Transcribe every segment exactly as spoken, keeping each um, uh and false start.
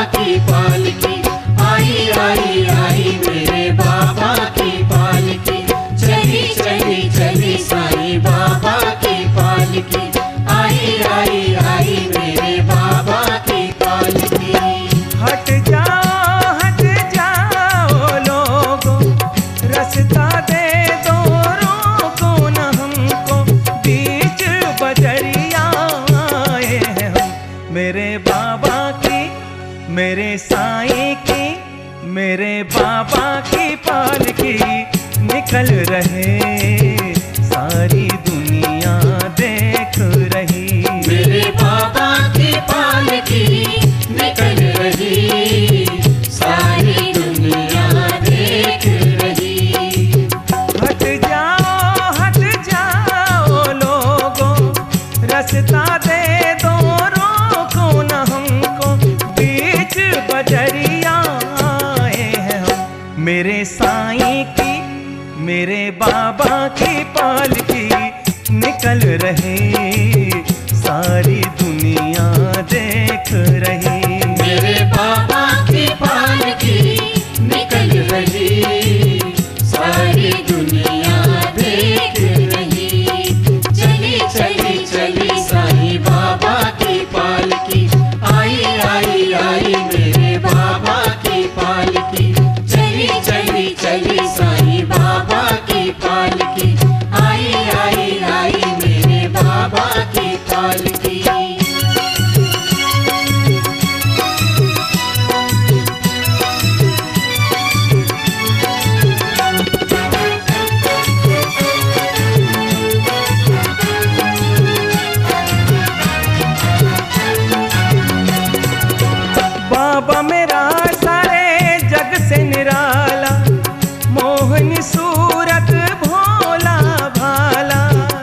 की पालकी, आई आई आई मेरे बाबा की पालकी, चली चली चली साईं बाबा की पालकी, आई आई आई मेरे बाबा की पालकी। हट जाओ हट जाओ लोगों, रास्ता दे दो, रोको न हमको, बीच बजरिया आए हैं हम। मेरे बाबा की, मेरे साईं की, मेरे बाबा की पालकी निकल रहे, सारी दुनिया देख रही। मेरे बाबा की पालकी निकल रही, सारी दुनिया देख रही। हट जाओ हट जाओ लोगों, रास्ता दे दो, रोको न हमको, बीच बजरिया आए हैं हम। मेरे साईं की, मेरे बाबा की पालकी निकल रहे, सारी दुनिया देख रही। मेरे बाबा की पालकी निकल रही, सारी दुनिया देख रही। चली चली चली साईं बाबा की पालकी, आई आई आई मेरे बाबा की पालकी, चली चली चली साईं बाबा की पालकी, आई आई आई मेरे बाबा की पालकी। बाबा मेरा सारे जग से निराला, मोहनी सूरत भोला भाला।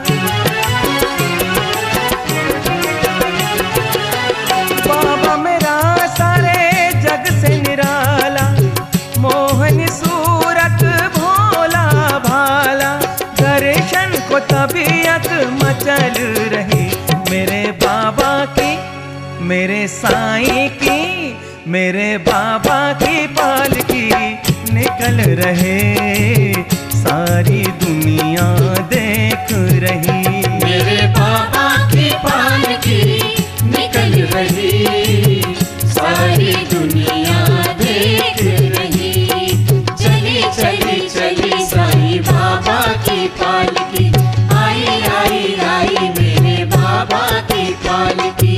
बाबा मेरा सारे जग से निराला, मोहनी सूरत भोला भाला। दर्शन को तबीयत मचल रही, मेरे बाबा की, मेरे साईं की, मेरे बाबा की पालकी निकल रहे, सारी दुनिया देख रही। मेरे बाबा की पालकी निकल रही, सारी दुनिया देख रही। चली चली चली साईं बाबा की पालकी, आई आई आई मेरे बाबा की पालकी।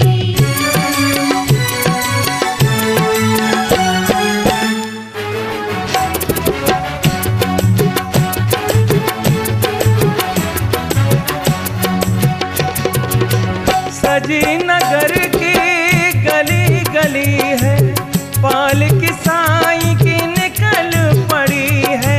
सजी नगर की गली गली है, पालकी साईं की निकल पड़ी है।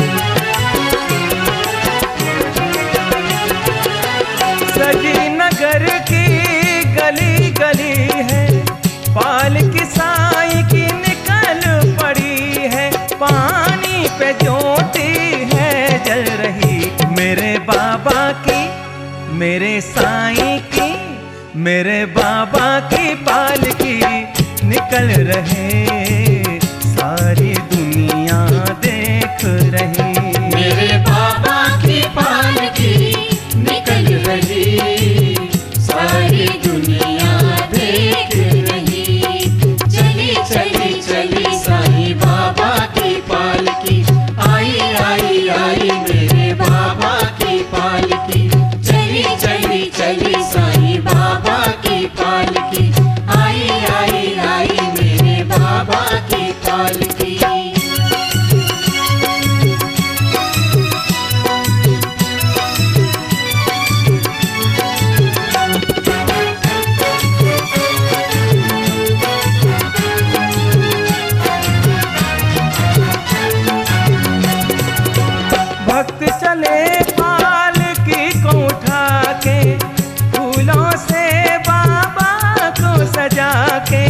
सजी नगर की गली गली है, पालकी साईं की निकल पड़ी है। पानी पे ज्योति है जल रही, मेरे बाबा की, मेरे साईं की, मेरे बाबा की पालकी निकल रहे, सारी दुनिया देख रही। मेरे बाबा की पालकी निकल रही, सारी दुनिया देख रही। चली चली चली साईं बाबा की पालकी, आई आई आई मेरे बाबा की पालकी, चली चली चली साईं बाबा की पालकी, आई आई आई मेरे बाबा की पालकी। भक्त चले पालकी को उठा के, फूलों से बाबा को सजा के।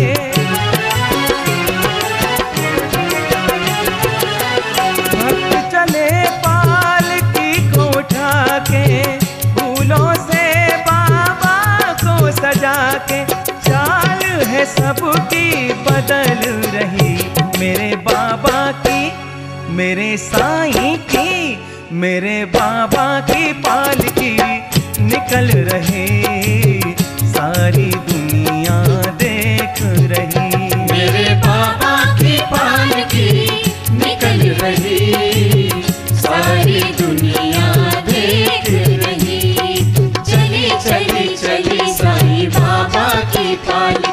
भक्त चले पालकी को उठा के, फूलों से बाबा को सजा के। चाल है सबकी बदल रही, मेरे बाबा की, मेरे साईं की, मेरे बाबा की पालकी निकल रही, सारी दुनिया देख रही। मेरे बाबा की पालकी निकल रही, सारी दुनिया देख रही। चली चली चली साईं बाबा की पालकी।